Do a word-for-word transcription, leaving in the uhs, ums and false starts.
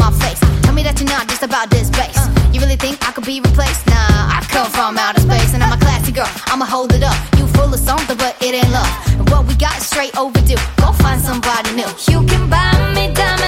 my face. Tell me that you're not just about this bass. You really think I could be replaced? Nah, I come from outer space and I'm a classy girl, I'ma hold it up. You full of something but it ain't love, and what we got is straight overdue. Go find somebody new. You can buy me diamonds